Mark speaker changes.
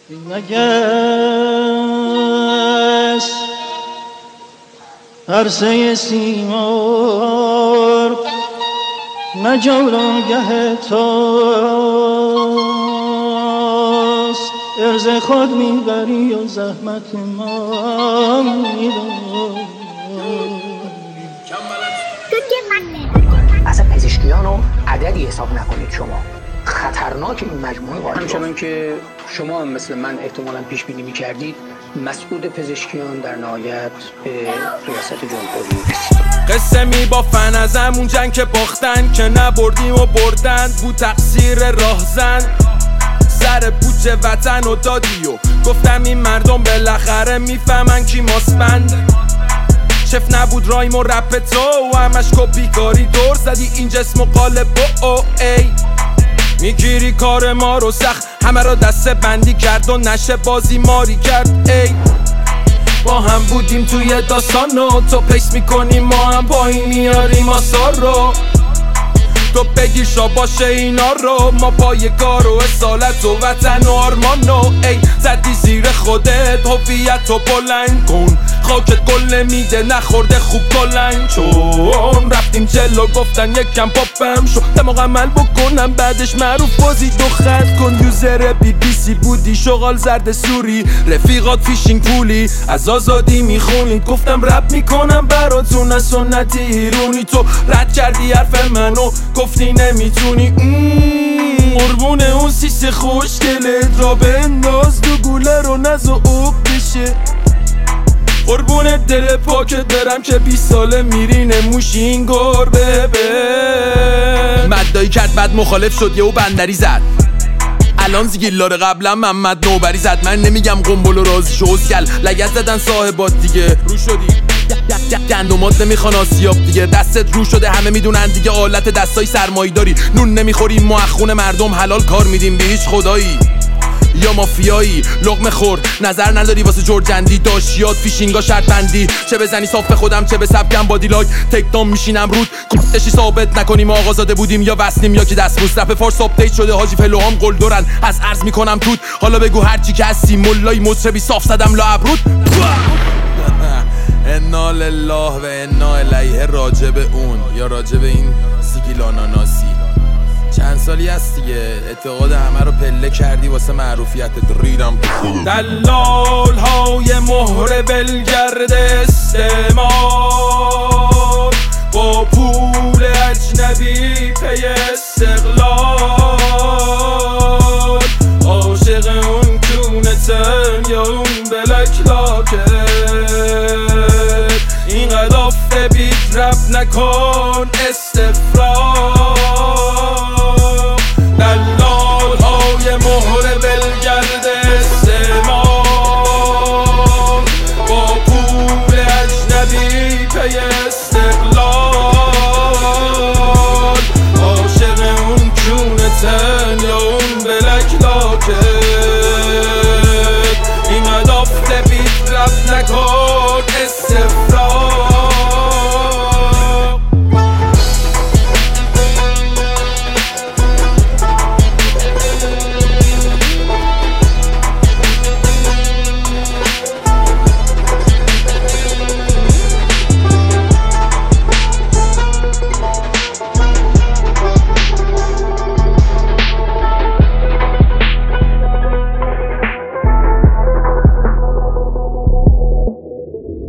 Speaker 1: نگست عرصه سیمار نه جولانگه توست، ارز خود میبری و زحمت ما میداری.
Speaker 2: اصلا پزشکیانو عددی حساب نکنید شما، خطرناک این مجموعه قاعده. همچنان که شما مثل من احتمالاً پیش بینی می‌کردید، مسعود پزشکیان در نهایت به ریاست جمهوری
Speaker 3: قصه میبافن از همون جنگ که باختن، که نبردیم و بردن، بود تقصیر راهزن. سر پوچ وطن و دادی و گفتم این مردم بالاخره میفهمن کی ماسپند. شف نبود رایم و رپ تو و همش کپی کاری، دور زدی این جسم و قالب او ای. میگیری کار ما رو سخت، همه رو دسته بندی کرد و نشه بازی ماری کرد. ای با هم بودیم توی داستان و تو پیس میکنی، ما هم پایین میاریم آثار رو. تو بگیر شا باشه اینا رو، ما پای کار و اصالت و وطن و آرمان و ای. زدی زیر خودت هویت و بلند کن، خاکت گل نمیده نخورده خوب کلنگ. چون رفتیم جلو گفتن یکم پاپم شو، دماغ عمل بکنم بعدش معروف بازی دو خط کن. یوزر BBC بودی شغال زرد سوری، رفیقات فیشینگ پولی از آزادی میخونی. گفتم رپ میکنم براتون از سنت ایرونی، تو رد کردی حرف منو گفتی نمیتونی. قربون اون سیس خوشگلت را بنداز، دو گوله رو نز و اوب بشه. قربون دل پاکت برم که 20 ساله میری نموشین گربه به. مدایی کرد بعد مخالف شد یهو بندری زد، الان زیگیلاره قبلا محمد نوبری زد. من نمیگم قنبل و رازی شوزگل، لگت زدن صاحبات دیگه رو شدی. گندمات نمیخوان آسیاب دیگه، دستت رو شده همه میدونن دیگه. آلت دستای سرمایی داری، نون نمیخوریم ما خون مردم حلال کار میدیم به هیچ خدایی. یا مافیایی لقمه خور، نظر نداری واسه جرجندی، داشیات فیشینگا شرط بندی. چه بزنی صاف به خودم چه به سبکم با دیلاک، تکدام میشینم رود کشی ثابت نکنیم ما آقازاده بودیم یا وصلیم یا که دست بوس. رپ فارس آپدیت شده حاجی فلوهام قلدرن، از عرض میکنم توت. حالا بگو هرچی که هستی ملای مطربی صاف زدم لا ابرود. انا لله و انا الیه، راجب اون یا راجب این سیگیل آناناسی. چند سالی هست دیگه اعتقاد همه رو پله کردی واسه معروفیت ریدم. دلال های مهر بلگرد استعمار، با پول اجنبی پی استقلال. عاشق اون کونتن یا اون بلک لاکت، اینقدر آفه بیت رب نکن استفراغ. دلال های مهر بلگرد استعمار، با پول اجنبی پی استقلال. عاشق اون کونتن یا اون بلک لاکت، اینقدر آفه بیت رب نکن استفراغ.